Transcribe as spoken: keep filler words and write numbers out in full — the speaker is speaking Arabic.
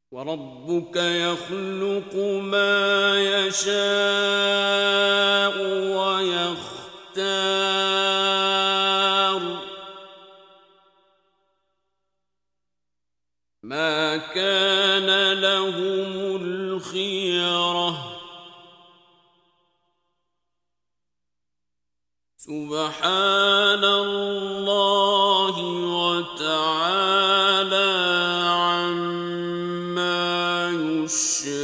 وربك يخلق ما يشاء ويختار ما كان لهم الخيرة سبحان الله وتعالى عما يشركون